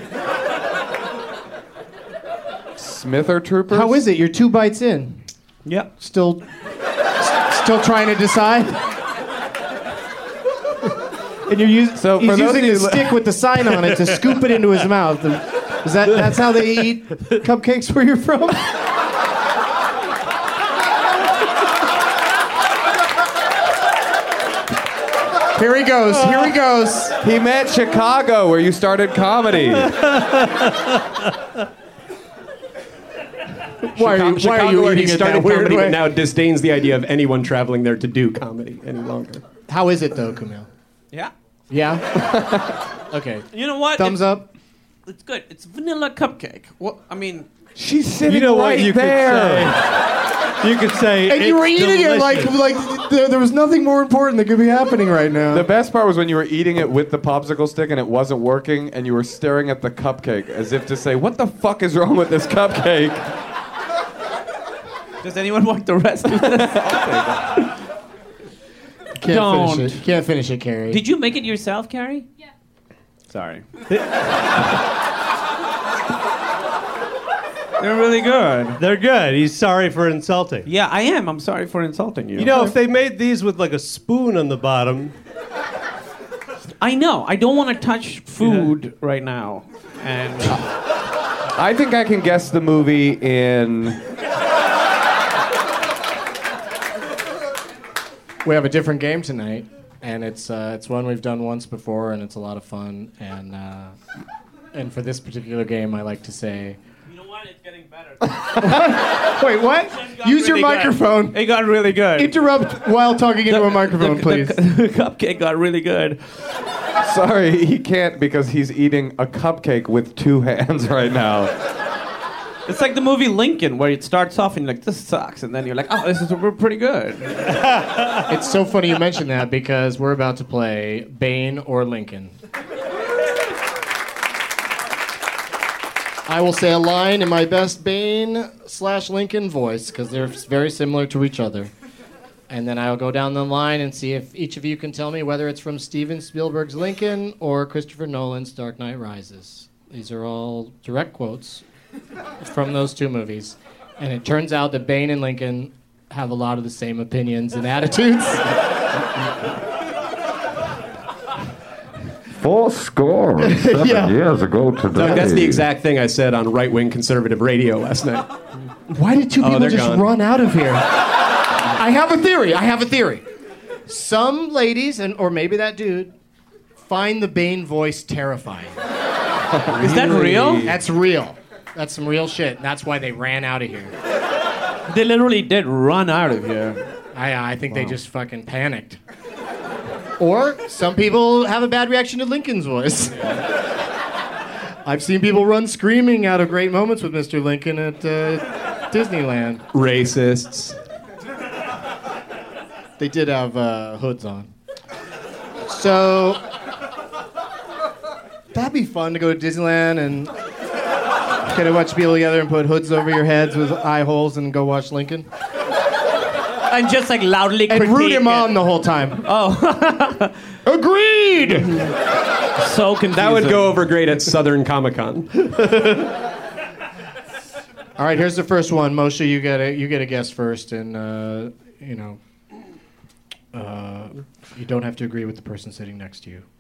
Smith or Troopers? How is it? You're 2 bites in. Yeah. Still trying to decide? And you're he's for those using of the you- stick with the sign on it to scoop it into his mouth. That's how they eat cupcakes where you're from? Here he goes. He meant Chicago, where you started comedy. Why are you where he eating it started that weird comedy, way? but now disdains the idea of anyone traveling there to do comedy any longer. How is it though, Kumail? Yeah. Yeah? Okay. You know what? Thumbs up? It's good. It's vanilla cupcake. Well, I mean, She's sitting You know right what you there. could say? You could say, And you were "It's eating it delicious." like there was nothing more important that could be happening right now. The best part was when you were eating it with the popsicle stick and it wasn't working, and you were staring at the cupcake as if to say, "What the fuck is wrong with this cupcake?" Does anyone want the rest of this? Can't finish it. You can't finish it, Carrie. Did you make it yourself, Carrie? Yeah. Sorry. They're really good. They're good. He's sorry for insulting. Yeah, I am. I'm sorry for insulting you. You know, if they made these with like a spoon on the bottom. I know. I don't want to touch food right now. And I think I can guess the movie in. We have a different game tonight, and it's one we've done once before, and it's a lot of fun. And for this particular game, I like to say. You know what? It's getting better. Wait, what? Use your really microphone. It got really good. Interrupt while talking into a microphone, please. The cupcake got really good. Sorry, he can't because he's eating a cupcake with two hands right now. It's like the movie Lincoln, where it starts off and you're like, this sucks, and then you're like, oh, this is pretty good. It's so funny you mention that because we're about to play Bane or Lincoln. I will say a line in my best Bane/Lincoln voice because they're very similar to each other. And then I'll go down the line and see if each of you can tell me whether it's from Steven Spielberg's Lincoln or Christopher Nolan's Dark Knight Rises. These are all direct quotes from those two movies. And it turns out that Bane and Lincoln have a lot of the same opinions and attitudes. 7 years ago today. Doug, that's the exact thing I said on right-wing conservative radio last night. Why did two people just gone. run out of here? I have a theory. Some ladies, or maybe that dude, find the Bane voice terrifying. Is that real? That's real. That's some real shit. And that's why they ran out of here. They literally did run out of here. I think they just fucking panicked. Or some people have a bad reaction to Lincoln's voice. I've seen people run screaming out of great moments with Mr. Lincoln at Disneyland. Racists. They did have hoods on. So that'd be fun to go to Disneyland and get a bunch of people together and put hoods over your heads with eye holes and go watch Lincoln. And just like loudly and critique root him it. on the whole time. Oh. Agreed! So confusing. That would go over great at Southern Comic-Con. All right, here's the first one. Moshe, you get a guess first, and you don't have to agree with the person sitting next to you.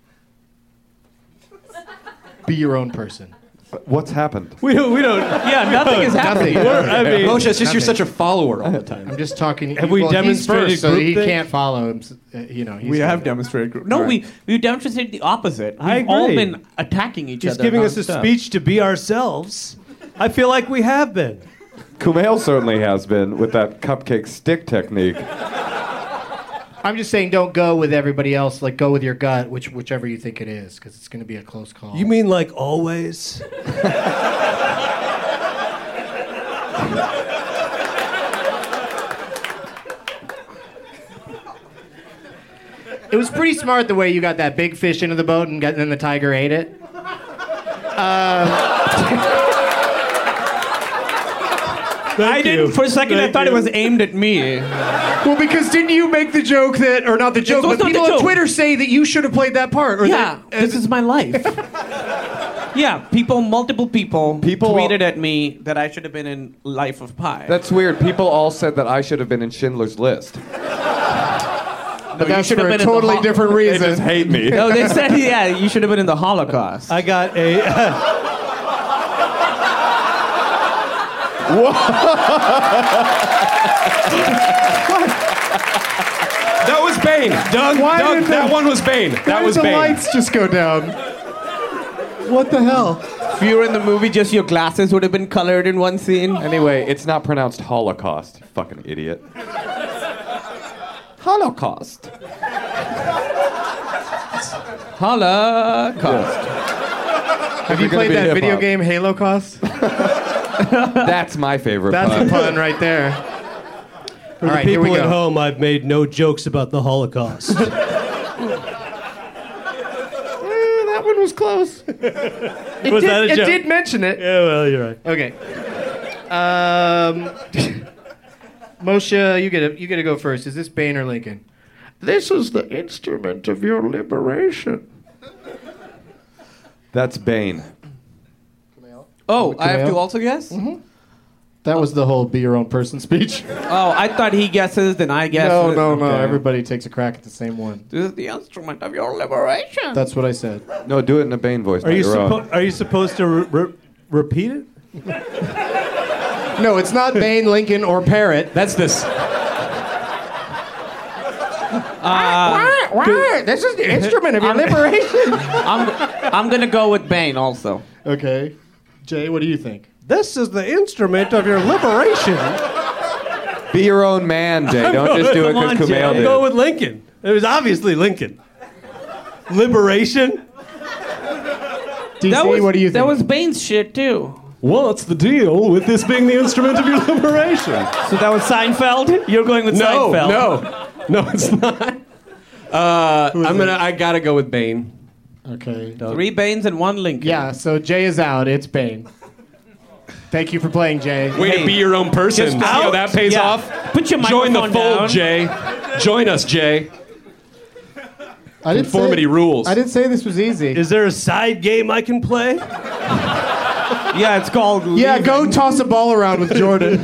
Be your own person. What's happened? We don't. Yeah, nothing is happening. Moshe, it's just you're such a follower all the time. I'm just talking. Have we demonstrated he's first, so he groupthink? can't follow him. He's We have demonstrated group. No, right. we've demonstrated the opposite. I We've all agree. been attacking each Just other. giving us a nonstop. speech to be ourselves. I feel like we have been. Kumail certainly has been with that cupcake stick technique. I'm just saying, don't go with everybody else. Like, go with your gut, whichever you think it is, because it's going to be a close call. You mean like always? It was pretty smart the way you got that big fish into the boat and then the tiger ate it. I didn't. For a second, I thought it was aimed at me. Well, because didn't you make the joke that, or not the joke, was but not the people on joke. Twitter say that you should have played that part. Or Yeah, this is my life. Yeah, multiple people tweeted at me that I should have been in Life of Pi. That's weird. People all said that I should have been in Schindler's List. But that's for a totally different They reason. just hate me. No, they said, yeah, you should have been in the Holocaust. I got a. That was Bane. Doug, that one was Bane. That was the Bane. lights just go down? What the hell? If you were in the movie, just your glasses would have been colored in one scene. Anyway, it's not pronounced Holocaust, you fucking idiot. Holocaust. Holocaust. Have you played that video game Halo Cost? That's my favorite That's pun. a pun right there. For All the right, here people we at go. home, I've made no jokes about the Holocaust. That one was close. Was that a joke? It did mention it. Yeah, well, you're right. Okay. Moshe, you get to go first. Is this Bane or Lincoln? This is the instrument of your liberation. That's Bane. Oh, I have to Kumail? also guess? Mm-hmm. That was the whole be your own person speech. Oh, I thought he guesses, then I guess. No. Okay. Everybody takes a crack at the same one. This is the instrument of your liberation. That's what I said. No, do it in a Bane voice. Are you supposed to repeat it? No, it's not Bane, Lincoln, or Parrot. That's this. This is the instrument of your liberation. I'm gonna go with Bane also. Okay. Jay, what do you think? This is the instrument of your liberation. Be your own man, Jay. Don't just do it Come on, because Jay. Kumail I'll did. go with Lincoln. It was obviously Lincoln. Liberation? DC, what do you think? That was Bane's shit too. What's the deal with this being the instrument of your liberation? So that was Seinfeld? You're going with Seinfeld. No, it's not. I gotta go with Bane. Okay. 3 Banes and 1 Lincoln. Yeah, so Jay is out. It's Bane. Thank you for playing, Jay. Way to be your own person. Just See how that pays Yeah. off? Put your Join the microphone fold, down. Jay. Join us, Jay. I didn't Conformity rules. I didn't say this was easy. Is there a side game I can play? Yeah, it's called. Yeah, go toss a ball around with Jordan.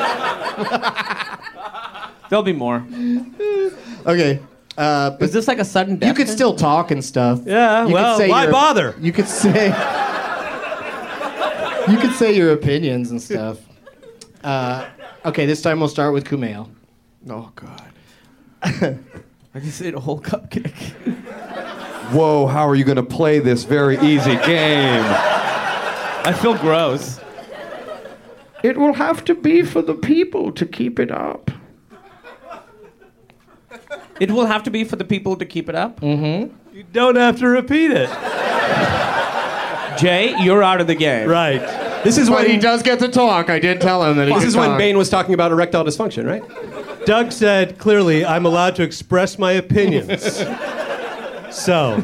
There'll be more. Okay. Is this like a sudden death? You could still talk and stuff. Yeah, You could well, say why your- bother? You could say. You could say your opinions and stuff. Okay, this time we'll start with Kumail. Oh God. I just ate a whole cupcake. Whoa, how are you going to play this very easy game? I feel gross. It will have to be for the people to keep it up. It will have to be for the people to keep it up. Mm-hmm. You don't have to repeat it. Jay, you're out of the game. Right. This is But when he does get to talk. I did tell him that he This could is when talk. Bane was talking about erectile dysfunction, right? Doug said clearly I'm allowed to express my opinions. So,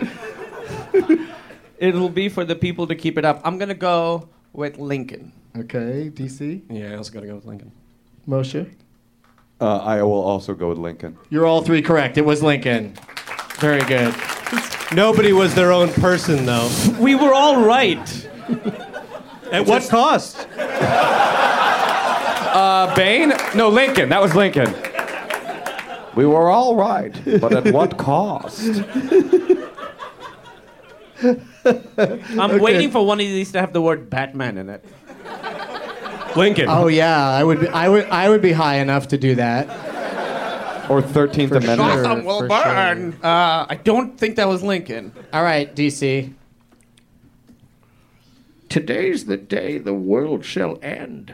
It'll be for the people to keep it up. I'm gonna go with Lincoln. Okay, DC? Yeah, I also gotta go with Lincoln. Moshe? I will also go with Lincoln. You're all 3 correct. It was Lincoln. Very good. nobody was their own person, though. We were all right. At what cost? Bane? No, Lincoln. That was Lincoln. We were all right, but at what cost? I'm waiting for one of these to have the word Batman in it. Lincoln. Oh yeah, I would be high enough to do that. Or 13th For Amendment. sure. Gotham will burn. I don't think that was Lincoln. All right, DC. Today's the day the world shall end.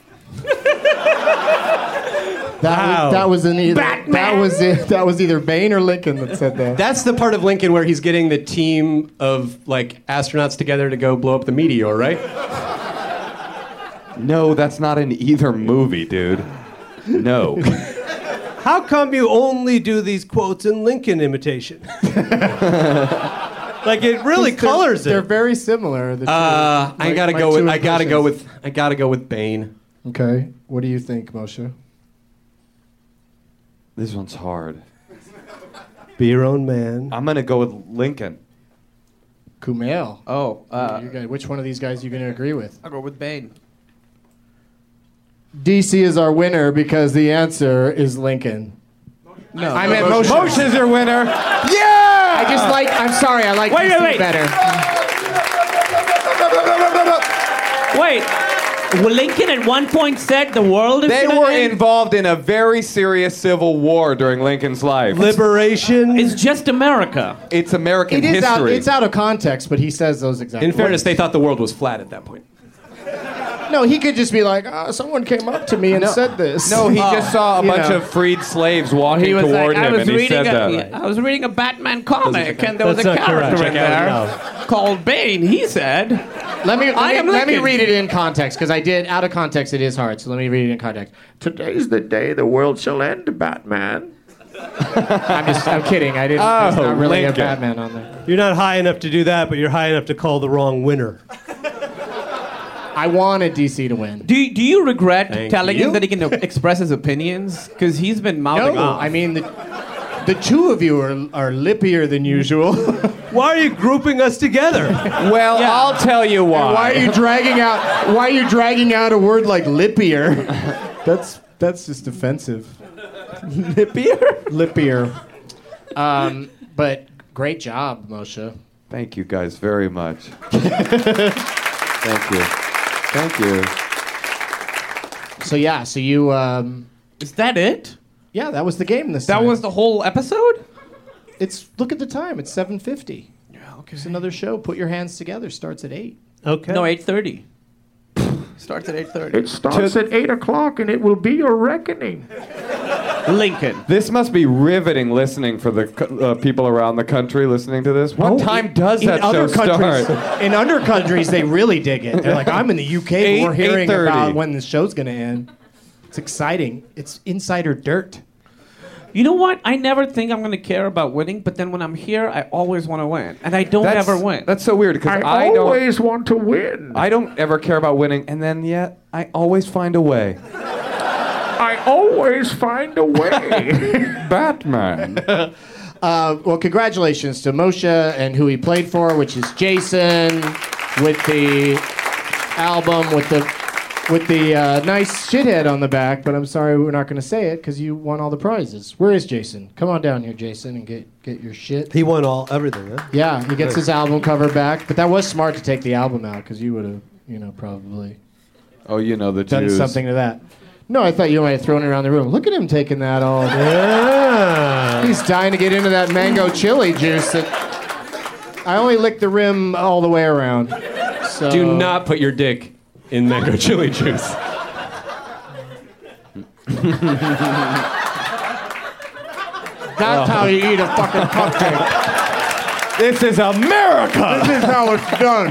That was either Bane or Lincoln that said that. That's the part of Lincoln where he's getting the team of like astronauts together to go blow up the meteor, right? No, that's not in either movie, dude. No. How come you only do these quotes in Lincoln imitation? Like it really colors They're it. very similar. The two. I gotta My go two with I gotta impressions. go with Bane. Okay, what do you think, Moshe? This one's hard. Be your own man. I'm gonna go with Lincoln. Kumail. Oh, You guys, which one of these guys are you going to agree with? I'll go with Bane. DC is our winner because the answer is Lincoln. No. I meant Moshe. Moshe's your winner. Yeah! I'm sorry, I like DC better. Wait. Well, Lincoln at one point said the world is They gonna were end? involved in a very serious civil war during Lincoln's life. Liberation. It's just America. It's American It is history. it's out of context, but he says those exact In words. fairness, they thought the world was flat at that point. No, he could just be like, someone came up to me and said this. No, he just saw a You bunch know. of freed slaves walking He was toward like, him, and he said that. I was reading a Batman comic, and there was a That's not correct. character in Check there out, called Bane. He said, Let me Lincoln. read it in context, because I did, out of context, it is hard, so let me read it in context. Today's the day the world shall end, Batman. I'm kidding. There's not really a Batman on there. You're not high enough to do that, but you're high enough to call the wrong winner. I wanted DC to win. Do you regret telling you. him that he can express his opinions? Because he's been mouthing off. I mean, the two of you are lippier than usual. Why are you grouping us together? Well, I'll tell you why. Why are you dragging out a word like lippier? That's just offensive. Lippier. But great job, Moshe. Thank you guys very much. Thank you. So you Is that it? yeah, that was the game this That time. was the whole episode? Look at the time. It's 7:50. Yeah, okay. It's another show. Put your hands together. Starts at 8. Okay. No, 8:30. Starts at 8:30. It starts at 8 o'clock, and it will be your reckoning. Lincoln. This must be riveting listening for the people around the country listening to this. What time does that show start? In other countries, they really dig it. They're like, I'm in the UK, but we're hearing 8:30. about when the show's going to end. It's exciting. It's insider dirt. You know what? I never think I'm going to care about winning, but then when I'm here, I always want to win. And I don't ever win. That's so weird because I always want to win. I don't ever care about winning, and then yet I always find a way. I always find a way. Batman. Well, congratulations to Moshe and who he played for, which is Jason, with the album, with the nice shithead on the back, but I'm sorry we're not going to say it because you won all the prizes. Where is Jason? Come on down here, Jason, and get your shit. He won everything, huh? Yeah, he gets his album cover back, but that was smart to take the album out because you would have, probably Oh, the done Jews. something to that. No, I thought you might have thrown it around the room. Look at him taking that all. Yeah. He's dying to get into that mango chili juice. I only licked the rim all the way around. So. Do not put your dick in mango chili juice. That's how you eat a fucking cupcake. This is America. This is how it's done.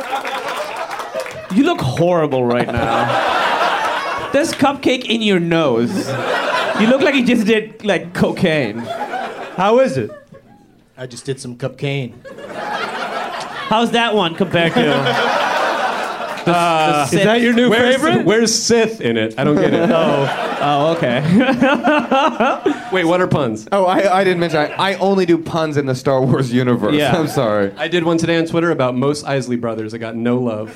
You look horrible right now. There's cupcake in your nose. You look like you just did, cocaine. How is it? I just did some cupcane. How's that one compared to... Is that your new favorite? Where's Sith in it? I don't get it. Oh, okay. Wait, what are puns? Oh, I didn't mention. I only do puns in the Star Wars universe. Yeah. I'm sorry. I did one today on Twitter about Mos Eisley Brothers. I got no love.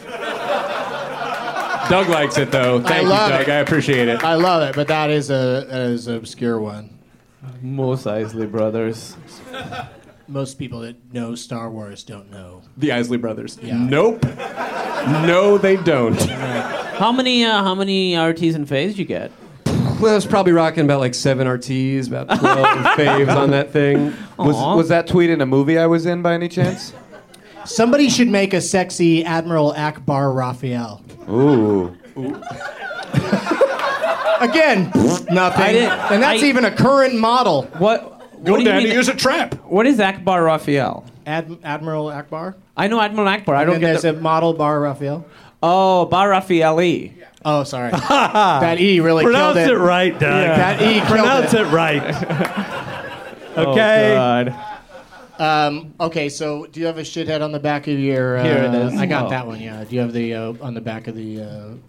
Doug likes it, though. Thank you, love Doug. it. I appreciate it. I love it, but that is an obscure one. Mos Eisley Brothers. Most people that know Star Wars don't know. The Eisley Brothers. Yeah. Nope. No, they don't. How many RTs and faves did you get? Well, I was probably rocking about 7 RTs, about 12 faves on that thing. Was that tweet in a movie I was in by any chance? Somebody should make a sexy Admiral Akbar Raphael. Ooh. Again, nothing. And that's even a current model. What Go, do you Daddy, mean? use a trap. What is Akbar Raphael? Admiral Akbar? I know Admiral Akbar. I don't get there's a model Bar Raphael. Oh, Bar Raphael-E. Oh, sorry. That E really Pronounce killed it. it right, Doug. Yeah. That E killed Pronounce it. it right. Okay. Oh, God. Okay, so do you have a shithead on the back of your... Here it is. I got Oh. that one, yeah. Do you have the on the back of the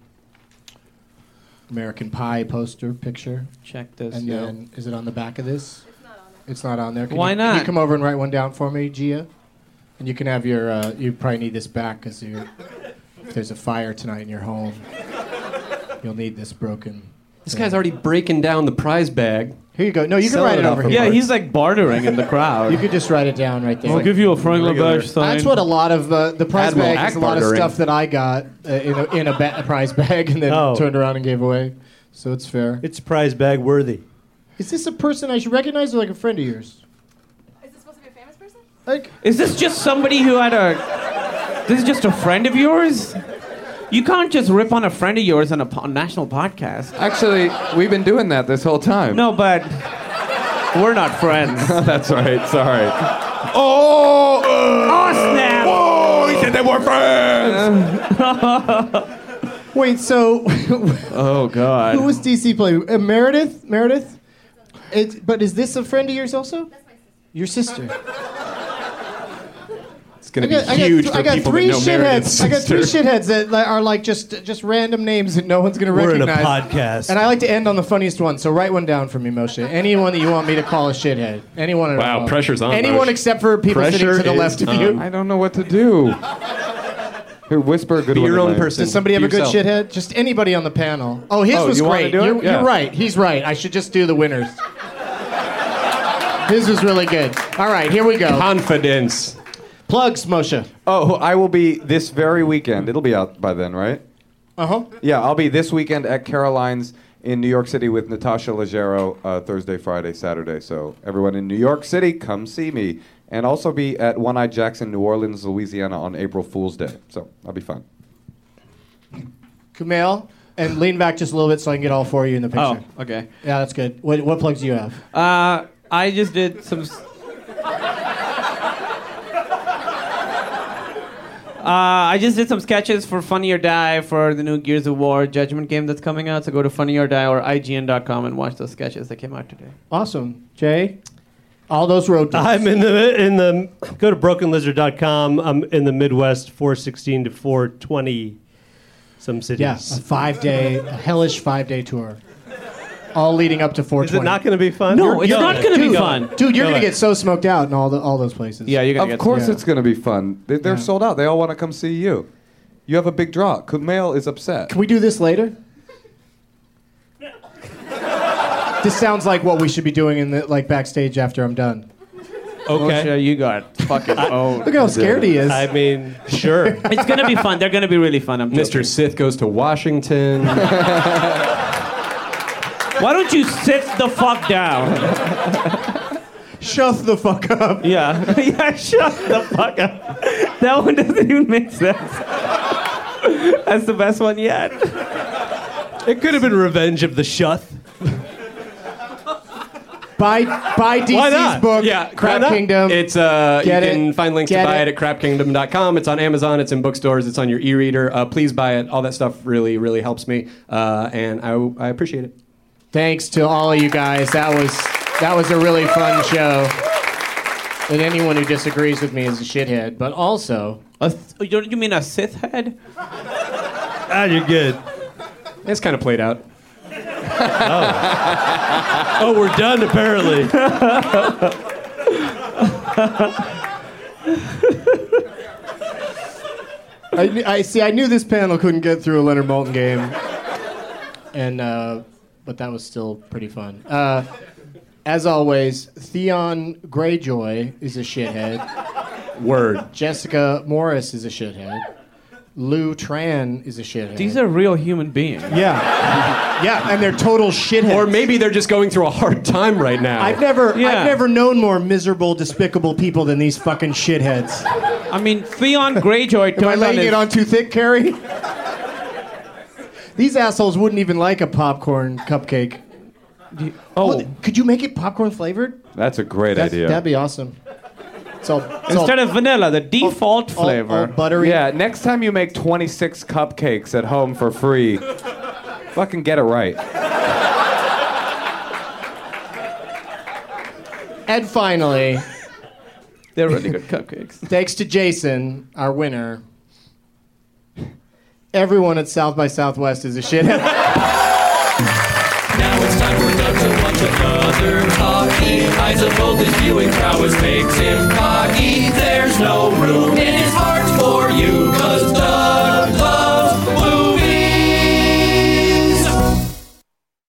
American Pie poster picture? Check this. And then, is it on the back of this? It's not on there. Why Can not? you come over and write one down for me, Gia? And you can have your... you probably need this back because if there's a fire tonight in your home, you'll need this broken... This guy's already breaking down the prize bag. Here you go. No, you can Selling write it it over off here. Yeah, he's bartering in the crowd. You could just write it down right there. I'll give you a Franklin Bash sign. That's what a lot of the prize Admiral bag is. A lot of Akbar-ing. stuff that I got in a prize bag and then turned around and gave away. So it's fair. It's prize bag worthy. Is this a person I should recognize or like a friend of yours? Is this supposed to be a famous person? Like, Is this just somebody who had This is just a friend of yours? You can't just rip on a friend of yours on a national podcast. Actually, we've been doing that this whole time. No, but we're not friends. That's right. Sorry. Oh, snap! Oh, he said they were friends. Wait, so Oh God. who was DC playing? Meredith? Meredith? But is this a friend of yours also? That's my sister. Your sister. It's going to be huge for people that know Meredith's I got three sister. shitheads that are like just random names that no one's going to We're in a recognize. podcast. And I like to end on the funniest one, so write one down for me, Moshe. Anyone that you want me to call a shithead. Anyone at all. Wow, pressure's on, Anyone Moshe. except for people sitting Pressure to the is left of on. you. I don't know what to do. Here, whisper a good Be one. your to own my- person. Does somebody have Be a good yourself. shithead? Just anybody on the panel. Oh, his was you wanna great. do it? You're Yeah. right. He's right. I should just do the winners. His was really good. All right, here we go. Confidence. Plugs, Moshe. Oh, I will be this very weekend. It'll be out by then, right? Uh-huh. Yeah, I'll be this weekend at Caroline's in New York City with Natasha Leggero Thursday, Friday, Saturday. So everyone in New York City, come see me. And also be at One Eye Jackson, New Orleans, Louisiana on April Fool's Day. So that'll be fun. Kumail, and lean back just a little bit so I can get all four of you in the picture. Oh, okay. Yeah, that's good. What plugs do you have? I just did some. I just did some sketches for Funny or Die for the new Gears of War Judgment game that's coming out. So go to Funny or Die or IGN.com and watch those sketches that came out today. Awesome. Jay? All those road trips. I'm in the go to brokenlizard.com. I'm in the Midwest, 416 to 420 some cities. Yeah, a hellish 5-day tour. All leading up to 420. Is it not going to be fun? No, it's not going to be fun. Dude, you're Go going to ahead. get so smoked out in all those places. Yeah, you're going to Of get. course yeah. it's going to be fun. They're Yeah. sold out. They all want to come see you. You have a big draw. Kumail is upset. Can we do this later? This sounds like what we should be doing in the backstage after I'm done. Okay. Moshe, you got fucking owned. Look how scared he is. I mean, sure. It's going to be fun. They're going to be really fun. I'm Mr. joking. Sith goes to Washington. Why don't you sit the fuck down? Shut the fuck up. Yeah. Yeah, shut the fuck up. That one doesn't even make sense. That's the best one yet. It could have been Revenge of the Shuth. Buy Why DC's not? book, Yeah, Crap why not? Kingdom. It's you Get can it. find links to Get buy it. it at crapkingdom.com. It's on Amazon. It's in bookstores. It's on your e-reader. Please buy it. All that stuff really, really helps me, and I appreciate it. Thanks to all of you guys. That was a really fun show. And anyone who disagrees with me is a shithead. But also, You mean a Sith head? You're good. It's kind of played out. Oh, we're done, apparently. I knew this panel couldn't get through a Leonard Maltin game, and but that was still pretty fun. As always, Theon Greyjoy is a shithead. Word. Jessica Morris is a shithead. Lou Tran is a shithead. These are real human beings. Yeah, yeah, and they're total shitheads. Or maybe they're just going through a hard time right now. I've never known more miserable, despicable people than these fucking shitheads. I mean, Theon Greyjoy Am I turned laying on it his... on too thick, Carrie? These assholes wouldn't even like a popcorn cupcake. Could you make it popcorn flavored? That's a great idea. That'd be awesome. Instead of vanilla, the default flavor. all buttery. Yeah, next time you make 26 cupcakes at home for free, fucking get it right. And finally, They're really good cupcakes. thanks to Jason, our winner, everyone at South by Southwest is a shithead. Now it's time for Doug's a bunch of other talking. Eyes of both his viewing prowess makes him cocky. There's no room